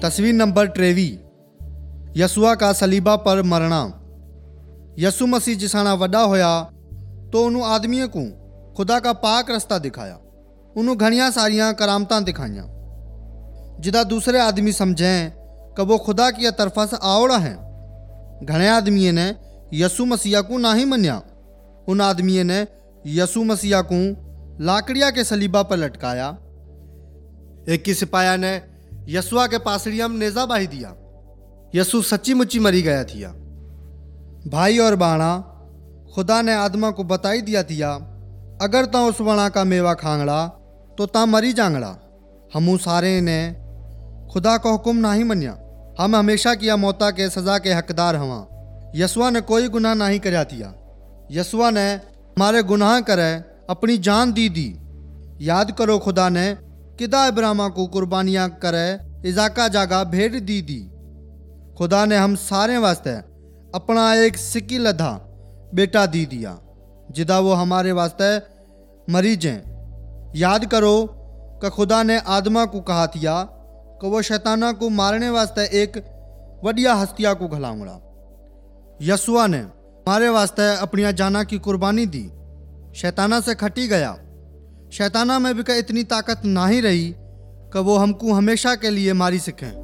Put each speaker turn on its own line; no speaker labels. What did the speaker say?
तस्वीर नंबर 23। यसुआ का सलीबा पर मरना। यसु मसीह जिसाना वड्डा होया तो उन्होंने आदमियों को खुदा का पाक रस्ता दिखाया। उन्होंने घणिया सारिया करामतां दिखाइया जिदा दूसरे आदमी समझें कि वो खुदा की तरफा से आवड़ा है। घणे आदमियों ने यसु मसीह को नहीं मनिया। उन आदमियों ने यसु मसीह को लाकड़िया के सलीबा पर लटकाया। एक की सिपाया ने यसुआ के पासड़िया में नेजा बाही दिया। यसु सच्ची मुच्ची मरी गया थिया। भाई और बाणा खुदा ने आदमा को बताई दिया थिया, अगर ता उस वणा का मेवा खांगड़ा तो ता मरी जांगड़ा। हमू सारे ने खुदा का हुक्म नहीं मनिया। हम हमेशा किया मौता के सजा के हकदार हवा। यसुआ ने कोई गुनाह नहीं करया थिया। यसुआ ने हमारे गुनाह करे अपनी जान दी। याद करो खुदा ने किदा इब्राहिम को कुर्बानियां करे इजाका जागा भेंट दी। खुदा ने हम सारे वास्ते अपना एक सिक्की लधा बेटा दी दिया जिदा वो हमारे वास्ते मरी जाए। याद करो कि खुदा ने आदमा को कहा थिया कि वो शैताना को मारने वास्ते एक वडिया हस्तिया को घलाऊंगा। यसुआ ने हमारे वास्ते अपनी जाना की कुर्बानी दी। शैताना से खटी गया। शैताना में भी इतनी ताकत नहीं रही कि वो हमको हमेशा के लिए मारी सकें।